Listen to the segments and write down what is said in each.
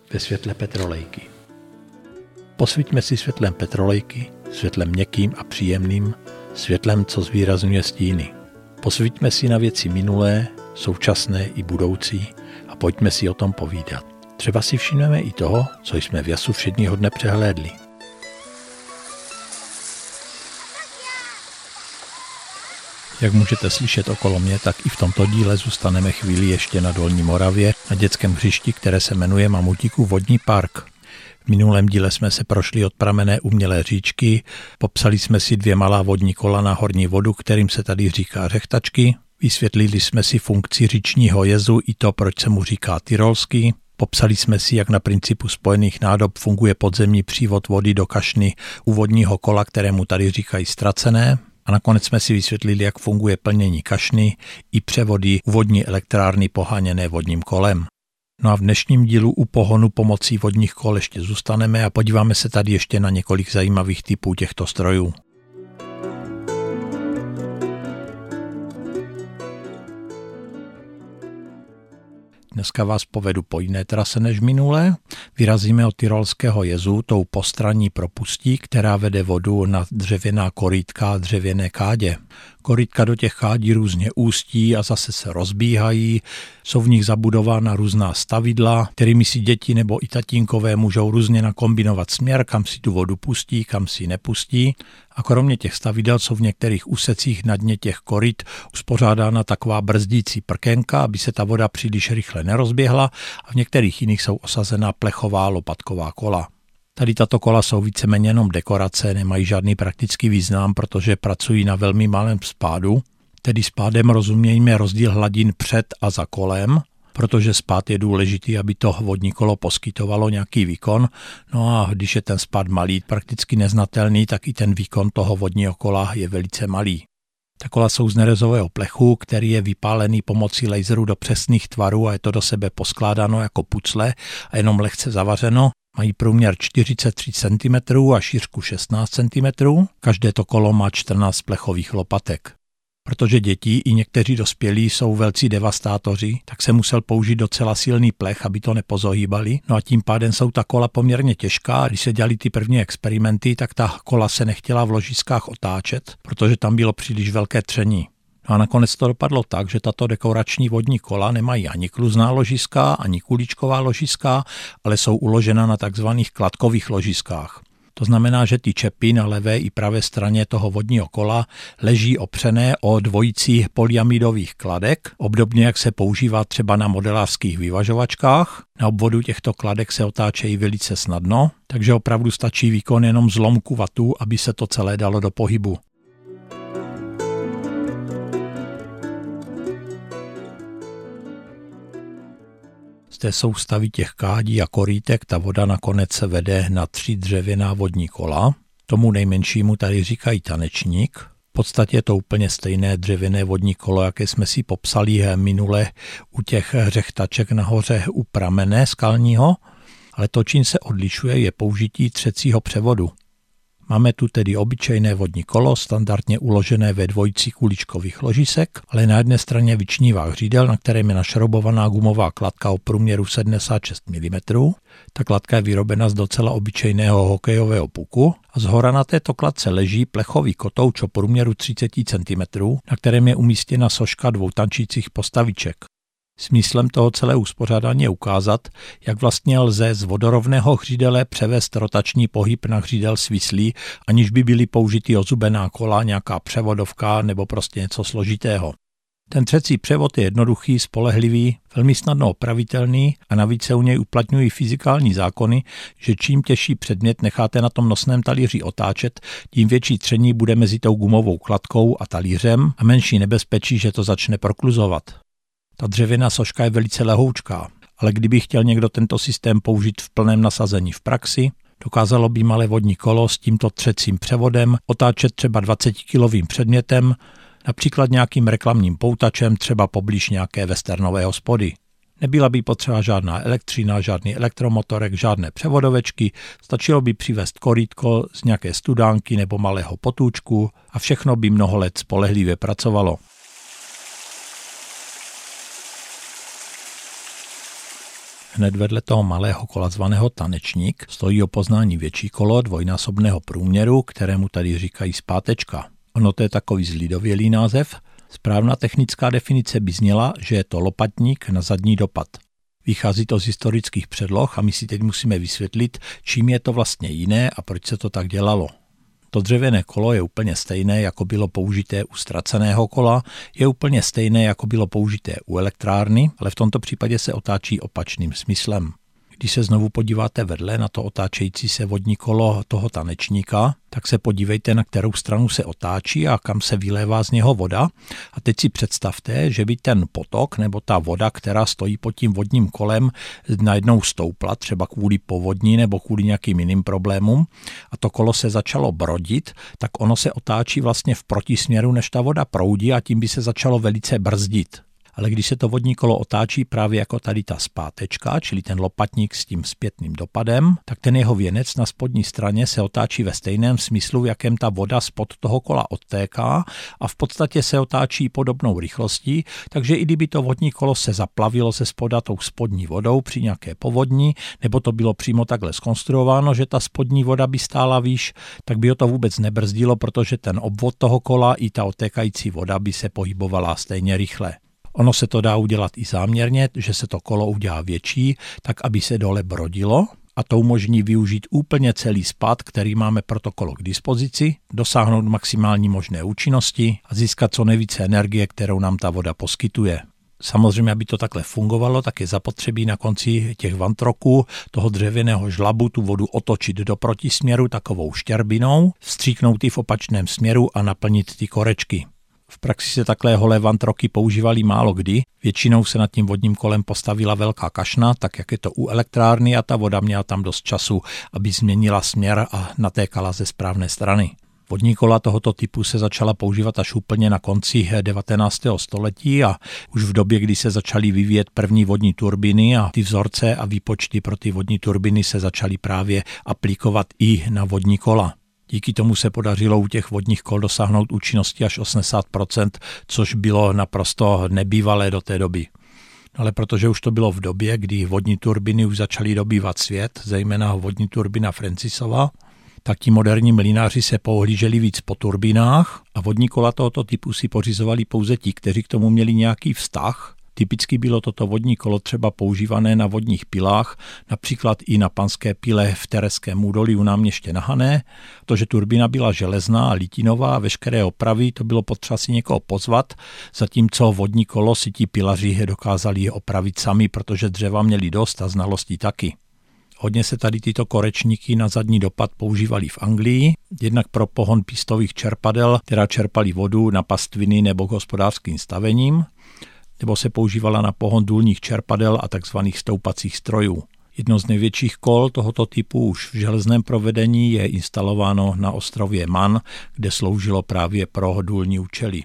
ve světle petrolejky. Posvíťme si světlem petrolejky, světlem měkkým a příjemným, světlem, co zvýrazňuje stíny. Posvíťme si na věci minulé, současné i budoucí a pojďme si o tom povídat. Třeba si všimneme i toho, co jsme v jasu všedního dne přehlédli. Jak můžete slyšet okolo mě, tak i v tomto díle zůstaneme chvíli ještě na Dolní Moravě, na dětském hřišti, které se jmenuje Mamutíkův vodní park. V minulém díle jsme se prošli od pramenné umělé říčky, popsali jsme si 2 malá vodní kola na horní vodu, kterým se tady říká řechtačky, vysvětlili jsme si funkci říčního jezu i to, proč se mu říká tyrolský, popsali jsme si, jak na principu spojených nádob funguje podzemní přívod vody do kašny u vodního kola, kterému tady říkají ztracené. A nakonec jsme si vysvětlili, jak funguje plnění kašny i převody u vodní elektrárny poháněné vodním kolem. No a v dnešním dílu u pohonu pomocí vodních kol ještě zůstaneme a podíváme se tady ještě na několik zajímavých typů těchto strojů. Dneska vás povedu po jiné trase než minulé. Vyrazíme od Tyrolského jezu tou postranní propustí, která vede vodu na dřevěná korýtka a dřevěné kádě. Korýtka do těch kádí různě ústí a zase se rozbíhají. Jsou v nich zabudována různá stavidla, kterými si děti nebo i tatínkové můžou různě nakombinovat směr, kam si tu vodu pustí, kam si nepustí. A kromě těch stavidel jsou v některých úsecích na dně těch koryt uspořádána taková brzdící prkénka, aby se ta voda příliš rychle nerozběhla, a v některých jiných jsou osazená plechová lopatková kola. Tady tato kola jsou víceméně jenom dekorace, nemají žádný praktický význam, protože pracují na velmi malém spádu, tedy spádem rozumějme rozdíl hladin před a za kolem, protože spád je důležitý, aby to vodní kolo poskytovalo nějaký výkon, no a když je ten spád malý, prakticky neznatelný, tak i ten výkon toho vodního kola je velice malý. Ta kola jsou z nerezového plechu, který je vypálený pomocí laseru do přesných tvarů a je to do sebe poskládáno jako pucle a jenom lehce zavařeno. Mají průměr 43 cm a šířku 16 cm. Každé to kolo má 14 plechových lopatek. Protože děti i někteří dospělí jsou velcí devastátoři, tak se musel použít docela silný plech, aby to nepozohýbali. No a tím pádem jsou ta kola poměrně těžká. Když se dělali ty první experimenty, tak ta kola se nechtěla v ložiskách otáčet, protože tam bylo příliš velké tření. No a nakonec to dopadlo tak, že tato dekorační vodní kola nemají ani kluzná ložiska, ani kuličková ložiska, ale jsou uložena na takzvaných kladkových ložiskách. To znamená, že ty čepy na levé i pravé straně toho vodního kola leží opřené o dvojicí polyamidových kladek, obdobně jak se používá třeba na modelářských vyvažovačkách. Na obvodu těchto kladek se otáčejí velice snadno, takže opravdu stačí výkon jenom zlomku vatů, aby se to celé dalo do pohybu. Z té soustavy těch kádí a korýtek ta voda nakonec se vede na 3 dřevěná vodní kola. Tomu nejmenšímu tady říkají tanečník. V podstatě je to úplně stejné dřevěné vodní kolo, jaké jsme si popsali minule u těch řechtaček nahoře u pramene skalního, ale to, čím se odlišuje, je použití třecího převodu. Máme tu tedy obyčejné vodní kolo, standardně uložené ve dvojici kuličkových ložisek, ale na jedné straně vyčnívá hřídel, na kterém je našroubovaná gumová kladka o průměru 76 mm. Ta kladka je vyrobena z docela obyčejného hokejového puku a zhora na této kladce leží plechový kotouč o průměru 30 cm, na kterém je umístěna soška 2 tančících postaviček. Smyslem toho celého uspořádání je ukázat, jak vlastně lze z vodorovného hřídele převést rotační pohyb na hřídel svislý, aniž by byly použity ozubená kola, nějaká převodovka nebo prostě něco složitého. Ten třecí převod je jednoduchý, spolehlivý, velmi snadno opravitelný a navíc se u něj uplatňují fyzikální zákony, že čím těžší předmět necháte na tom nosném talíři otáčet, tím větší tření bude mezi tou gumovou kladkou a talířem a menší nebezpečí, že to začne prokluzovat. Ta dřevěná soška je velice lehoučká, ale kdyby chtěl někdo tento systém použít v plném nasazení v praxi, dokázalo by malé vodní kolo s tímto třecím převodem otáčet třeba 20kilovým předmětem, například nějakým reklamním poutačem, třeba poblíž nějaké westernové hospody. Nebyla by potřeba žádná elektřina, žádný elektromotorek, žádné převodovečky, stačilo by přivést korýtko z nějaké studánky nebo malého potůčku a všechno by mnoho let spolehlivě pracovalo. Hned vedle toho malého kola zvaného tanečník stojí o poznání větší kolo dvojnásobného průměru, kterému tady říkají zpátečka. Ono to je takový zlidovělý název. Správná technická definice by zněla, že je to lopatník na zadní dopad. Vychází to z historických předloh a my si teď musíme vysvětlit, čím je to vlastně jiné a proč se to tak dělalo. To dřevěné kolo je úplně stejné, jako bylo použité u ztraceného kola, je úplně stejné, jako bylo použité u elektrárny, ale v tomto případě se otáčí opačným smyslem. Když se znovu podíváte vedle na to otáčející se vodní kolo toho tanečníka, tak se podívejte, na kterou stranu se otáčí a kam se vylévá z něho voda. A teď si představte, že by ten potok nebo ta voda, která stojí pod tím vodním kolem, najednou stoupla, třeba kvůli povodní nebo kvůli nějakým jiným problémům, a to kolo se začalo brodit, tak ono se otáčí vlastně v protisměru, než ta voda proudí, a tím by se začalo velice brzdit. Ale když se to vodní kolo otáčí právě jako tady ta zpátečka, čili ten lopatník s tím zpětným dopadem, tak ten jeho věnec na spodní straně se otáčí ve stejném smyslu, v jakém ta voda spod toho kola odtéká, a v podstatě se otáčí podobnou rychlostí, takže i kdyby to vodní kolo se zaplavilo se spoda tou spodní vodou při nějaké povodni, nebo to bylo přímo takhle zkonstruováno, že ta spodní voda by stála výš, tak by ho to vůbec nebrzdilo, protože ten obvod toho kola i ta odtékající voda by se pohybovala stejně rychle. Ono se to dá udělat i záměrně, že se to kolo udělá větší, tak aby se dole brodilo, a to umožní využít úplně celý spád, který máme pro to kolo k dispozici, dosáhnout maximální možné účinnosti a získat co nejvíce energie, kterou nám ta voda poskytuje. Samozřejmě, aby to takhle fungovalo, tak je zapotřebí na konci těch vantroků toho dřevěného žlabu tu vodu otočit do protisměru takovou štěrbinou, vstříknout ji v opačném směru a naplnit ty korečky. V praxi se takhle holé vantroky používaly málo kdy, většinou se nad tím vodním kolem postavila velká kašna, tak jak je to u elektrárny, a ta voda měla tam dost času, aby změnila směr a natékala ze správné strany. Vodní kola tohoto typu se začala používat až úplně na konci 19. století a už v době, kdy se začaly vyvíjet první vodní turbíny, a ty vzorce a výpočty pro ty vodní turbíny se začaly právě aplikovat i na vodní kola. Díky tomu se podařilo u těch vodních kol dosáhnout účinnosti až 80%, což bylo naprosto nebývalé do té doby. Ale protože už to bylo v době, kdy vodní turbíny už začaly dobývat svět, zejména vodní turbína Francisova, tak ti moderní mlynáři se pohlíželi víc po turbínách a vodní kola tohoto typu si pořizovali pouze ti, kteří k tomu měli nějaký vztah. Typicky bylo toto vodní kolo třeba používané na vodních pilách, například i na panské pile v Tereském údolí u náměště na Hané. To, že turbína byla železná a litinová a veškeré opravy, to bylo potřeba si někoho pozvat, zatímco vodní kolo si ti pilaři dokázali opravit sami, protože dřeva měli dost a znalostí taky. Hodně se tady tyto korečníky na zadní dopad používaly v Anglii, jednak pro pohon pístových čerpadel, která čerpaly vodu na pastviny nebo k hospodářským stavením, nebo se používala na pohon důlních čerpadel a tzv. Stoupacích strojů. Jedno z největších kol tohoto typu už v železném provedení je instalováno na ostrově Man, kde sloužilo právě pro důlní účely.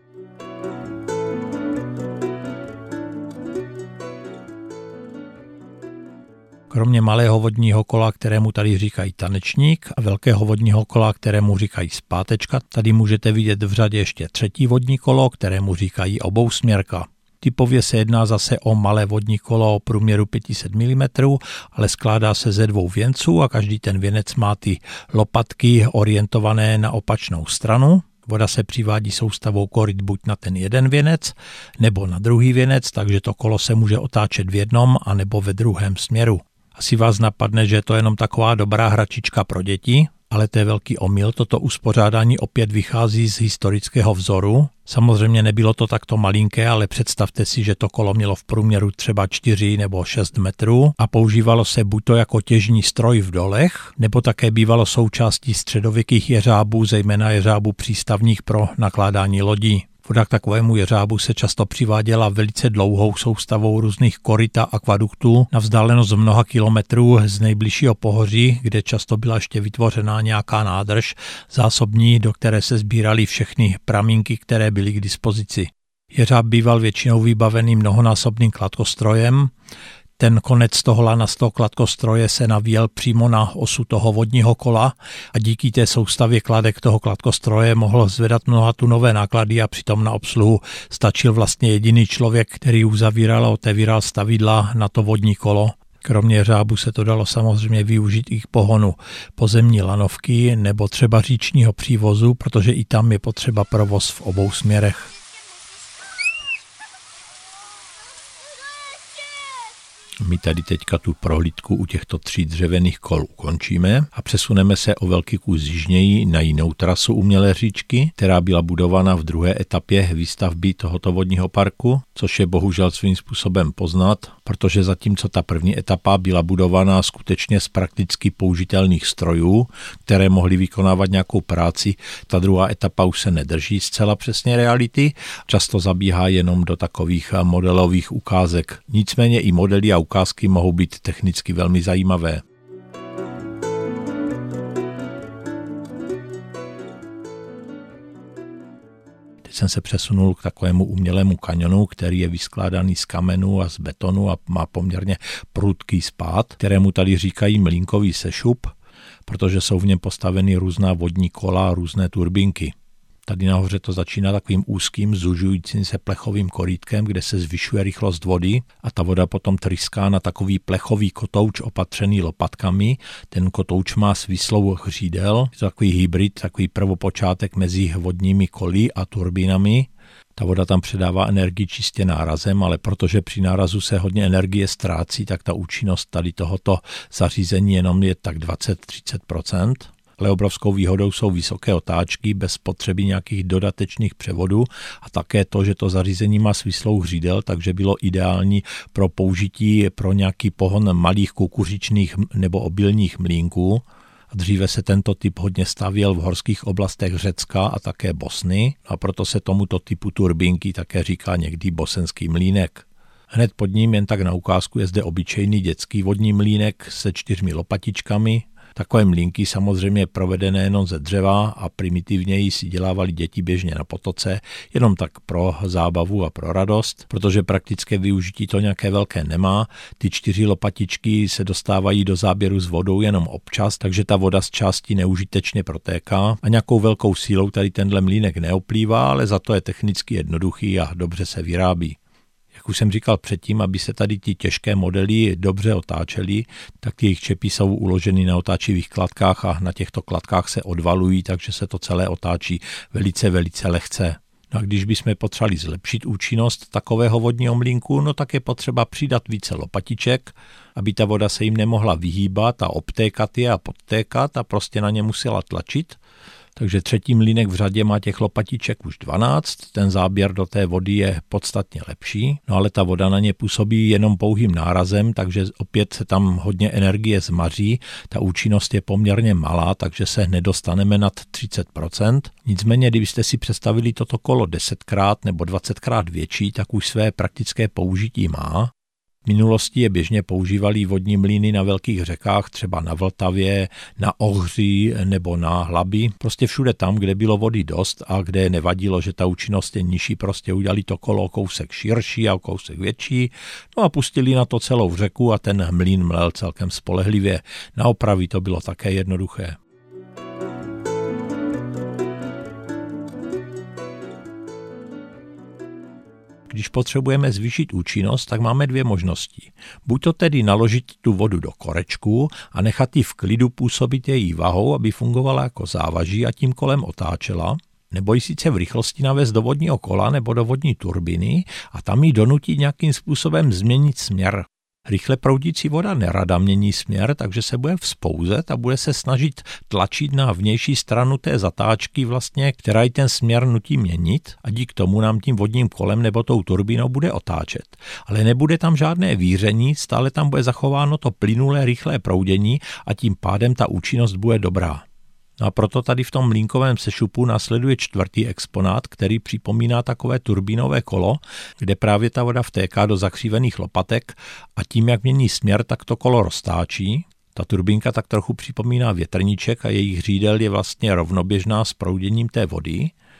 Kromě malého vodního kola, kterému tady říkají tanečník, a velkého vodního kola, kterému říkají zpátečka, tady můžete vidět v řadě ještě třetí vodní kolo, kterému říkají obousměrka. Typově se jedná zase o malé vodní kolo o průměru 500 mm, ale skládá se ze dvou věnců a každý ten věnec má ty lopatky orientované na opačnou stranu. Voda se přivádí soustavou koryt buď na ten jeden věnec nebo na druhý věnec, takže to kolo se může otáčet v jednom a nebo ve druhém směru. Asi vás napadne, že je to jenom taková dobrá hračička pro děti, ale to je velký omyl. Toto uspořádání opět vychází z historického vzoru. Samozřejmě nebylo to takto malinké, ale představte si, že to kolo mělo v průměru třeba 4 nebo 6 metrů a používalo se buď to jako těžní stroj v dolech, nebo také bývalo součástí středověkých jeřábů, zejména jeřábů přístavních pro nakládání lodí. Voda k takovému jeřábu se často přiváděla velice dlouhou soustavou různých koryt a akvaduktů na vzdálenost mnoha kilometrů z nejbližšího pohoří, kde často byla ještě vytvořená nějaká nádrž zásobní, do které se sbíraly všechny pramínky, které byly k dispozici. Jeřáb býval většinou vybavený mnohonásobným kladkostrojem. Ten konec toho lana z toho kladkostroje se navíjel přímo na osu toho vodního kola a díky té soustavě kladek toho kladkostroje mohl zvedat mnohatunové náklady a přitom na obsluhu stačil vlastně jediný člověk, který uzavíral a otevíral stavidla na to vodní kolo. Kromě řábu se to dalo samozřejmě využít i k pohonu pozemní lanovky nebo třeba říčního přívozu, protože i tam je potřeba provoz v obou směrech. My tady teďka tu prohlídku u těchto 3 dřevěných kol ukončíme a přesuneme se o velký kus jižněji na jinou trasu umělé říčky, která byla budována v druhé etapě výstavby tohoto vodního parku, což je bohužel svým způsobem poznat, protože zatímco ta první etapa byla budována skutečně z prakticky použitelných strojů, které mohly vykonávat nějakou práci, ta druhá etapa už se nedrží zcela přesně reality, často zabíhá jenom do takových modelových ukázek. Nicméně i modely a ukázky mohou být technicky velmi zajímavé. Teď jsem se přesunul k takovému umělému kanionu, který je vyskládaný z kamenů a z betonu a má poměrně prudký spád, kterému tady říkají mlýnkový sešup, protože jsou v něm postaveny různá vodní kola a různé turbínky. Tady nahoře to začíná takovým úzkým, zužujícím se plechovým korýtkem, kde se zvyšuje rychlost vody a ta voda potom tryská na takový plechový kotouč opatřený lopatkami. Ten kotouč má svislou hřídel, je to takový hybrid, takový prvopočátek mezi vodními koly a turbínami. Ta voda tam předává energii čistě nárazem, ale protože při nárazu se hodně energie ztrácí, tak ta účinnost tady tohoto zařízení jenom je tak 20-30%. Ale obrovskou výhodou jsou vysoké otáčky bez potřeby nějakých dodatečných převodů a také to, že to zařízení má svislou hřídel, takže bylo ideální pro použití pro nějaký pohon malých kukuřičných nebo obilních mlýnků. A dříve se tento typ hodně stavěl v horských oblastech Řecka a také Bosny a proto se tomuto typu turbínky také říká někdy bosenský mlýnek. Hned pod ním jen tak na ukázku je zde obyčejný dětský vodní mlýnek se 4 lopatičkami. Takové mlýnky samozřejmě provedené jenom ze dřeva a primitivněji si dělávali děti běžně na potoce, jenom tak pro zábavu a pro radost, protože praktické využití to nějaké velké nemá. Ty 4 lopatičky se dostávají do záběru s vodou jenom občas, takže ta voda z části neužitečně protéká a nějakou velkou sílou tady tenhle mlýnek neoplývá, ale za to je technicky jednoduchý a dobře se vyrábí. Jak už jsem říkal předtím, aby se tady ty těžké modely dobře otáčely, tak ty jejich čepy jsou uloženy na otáčivých kladkách a na těchto kladkách se odvalují, takže se to celé otáčí velice, velice lehce. No a když bychom potřebovali zlepšit účinnost takového vodního mlýnku, no tak je potřeba přidat více lopatiček, aby ta voda se jim nemohla vyhýbat a obtékat je a podtékat a prostě na ně musela tlačit. Takže 3. mlýnek v řadě má těch lopatiček už 12, ten záběr do té vody je podstatně lepší, no ale ta voda na ně působí jenom pouhým nárazem, takže opět se tam hodně energie zmaří, ta účinnost je poměrně malá, takže se nedostaneme nad 30%. Nicméně, kdybyste si představili toto kolo 10krát nebo 20krát větší, tak už své praktické použití má. V minulosti je běžně používali vodní mlýny na velkých řekách, třeba na Vltavě, na Ohří nebo na Hlabi. Prostě všude tam, kde bylo vody dost a kde nevadilo, že ta účinnost je nižší, prostě udělali to kolo o kousek širší a o kousek větší. No a pustili na to celou řeku a ten mlýn mlel celkem spolehlivě. Na opravy to bylo také jednoduché. Když potřebujeme zvýšit účinnost, tak máme 2 možnosti. Buď to tedy naložit tu vodu do korečku a nechat ji v klidu působit její vahou, aby fungovala jako závaží a tím kolem otáčela, nebo ji sice v rychlosti navést do vodního kola nebo do vodní turbiny a tam ji donutit nějakým způsobem změnit směr. Rychle proudící voda nerada mění směr, takže se bude vzpouzet a bude se snažit tlačit na vnější stranu té zatáčky vlastně, která i ten směr nutí měnit a díky tomu nám tím vodním kolem nebo tou turbinou bude otáčet. Ale nebude tam žádné víření, stále tam bude zachováno to plynulé rychlé proudění a tím pádem ta účinnost bude dobrá. No a proto tady v tom mlýnkovém sešupu následuje 4. exponát, který připomíná takové turbínové kolo, kde právě ta voda vtéká do zakřívených lopatek a tím, jak mění směr, tak to kolo roztáčí. Ta turbínka tak trochu připomíná větrníček a jejich hřídel je vlastně rovnoběžná s prouděním té vody.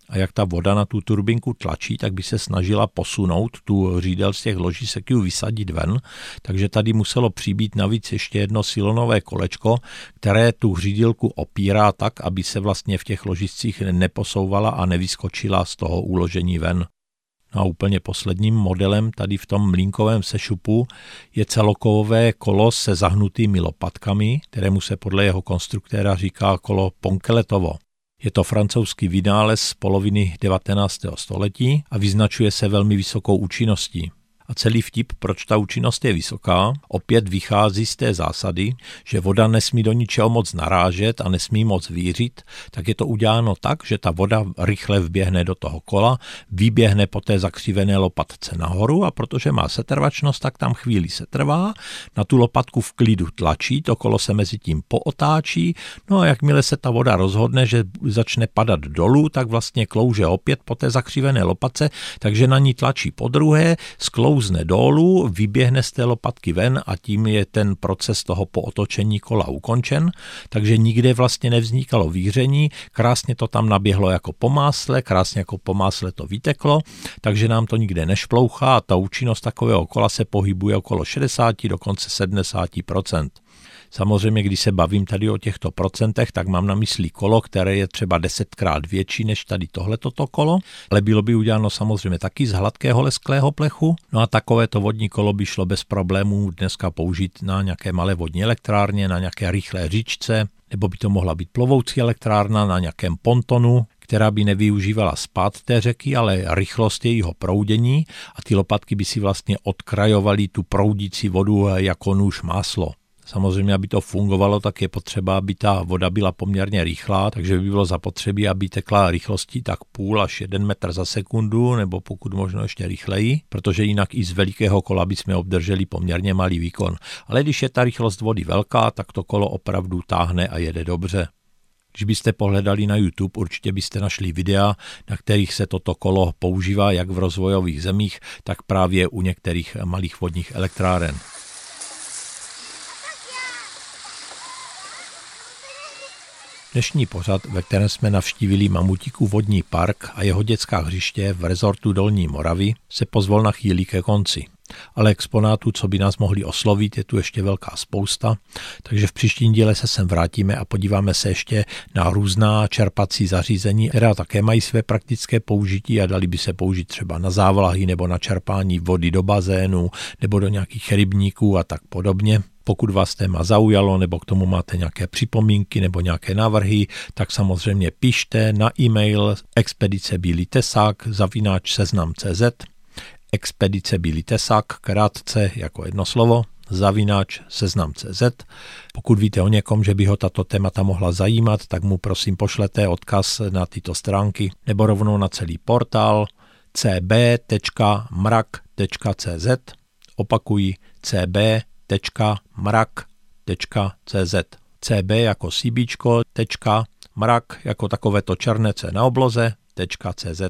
a jak ta voda na tu turbinku tlačí, tak by se snažila posunout tu řídel z těch ložisek ju vysadit ven, takže tady muselo přibít navíc ještě jedno silonové kolečko, které tu hřídilku opírá tak, aby se vlastně v těch ložiscích neposouvala a nevyskočila z toho uložení ven. A úplně posledním modelem tady v tom mlýnkovém sešupu je celokovové kolo se zahnutými lopatkami, kterému se podle jeho konstruktéra říká kolo Ponkeletovo. Je to francouzský vynález z poloviny 19. století a vyznačuje se velmi vysokou účinností. A celý vtip, proč ta účinnost je vysoká, opět vychází z té zásady, že voda nesmí do ničeho moc narážet a nesmí moc vířit, tak je to uděláno tak, že ta voda rychle vběhne do toho kola, vyběhne po té zakřivené lopatce nahoru a protože má setrvačnost, tak tam chvíli setrvá, na tu lopatku v klidu tlačí, to kolo se mezi tím pootáčí, no a jakmile se ta voda rozhodne, že začne padat dolů, tak vlastně klouže opět po té zakřivené lopatce, takže na ní tlačí podruhé, sklouzne dolů, vyběhne z té lopatky ven a tím je ten proces toho pootočení kola ukončen, takže nikde vlastně nevznikalo víření, krásně to tam naběhlo jako po másle, krásně jako po másle to vyteklo, takže nám to nikde nešplouchá a ta účinnost takového kola se pohybuje okolo 60, dokonce 70%. Samozřejmě, když se bavím tady o těchto procentech, tak mám na mysli kolo, které je třeba 10krát větší než tady tohleto kolo, ale bylo by uděláno samozřejmě taky z hladkého lesklého plechu. No a takovéto vodní kolo by šlo bez problémů dneska použít na nějaké malé vodní elektrárně, na nějaké rychlé říčce, nebo by to mohla být plovoucí elektrárna na nějakém pontonu, která by nevyužívala spád té řeky, ale rychlost jejího proudění a ty lopatky by si vlastně odkrajovaly tu proudící vodu jako nůž máslo. Samozřejmě, aby to fungovalo, tak je potřeba, aby ta voda byla poměrně rychlá, takže by bylo zapotřebí, aby tekla rychlostí tak 0,5 až 1 metr za sekundu, nebo pokud možno ještě rychleji, protože jinak i z velikého kola bychom obdrželi poměrně malý výkon. Ale když je ta rychlost vody velká, tak to kolo opravdu táhne a jede dobře. Když byste pohledali na YouTube, určitě byste našli videa, na kterých se toto kolo používá jak v rozvojových zemích, tak právě u některých malých vodních elektráren. Dnešní pořad, ve kterém jsme navštívili Mamutíkův vodní park a jeho dětská hřiště v rezortu Dolní Moravy, se pozvolna chýlí ke konci. Ale exponátů, co by nás mohli oslovit, je tu ještě velká spousta, takže v příštím díle se sem vrátíme a podíváme se ještě na různá čerpací zařízení, která také mají své praktické použití a dali by se použít třeba na závlahy nebo na čerpání vody do bazénu nebo do nějakých rybníků a tak podobně. Pokud vás téma zaujalo nebo k tomu máte nějaké připomínky nebo nějaké návrhy, tak samozřejmě pište na e-mail expedicebilitesak@seznam.cz expedicebilitesak, krátce jako jedno slovo, @seznam.cz. Pokud víte o někom, že by ho tato témata mohla zajímat, tak mu prosím pošlete odkaz na tyto stránky nebo rovnou na celý portál cb.mrak.cz. Opakuji cb.mrak.cz. cb jako síbíčko, mrak jako takovéto černece na obloze, .cz.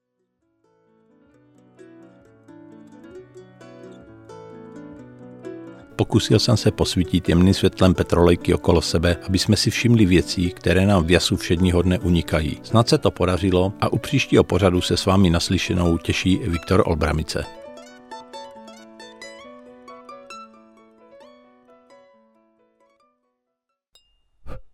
Pokusil jsem se posvítit jemným světlem petrolejky okolo sebe, aby jsme si všimli věcí, které nám v jasu všedního dne unikají. Snad se to podařilo a u příštího pořadu se s vámi naslyšenou těší Viktor Olbramice.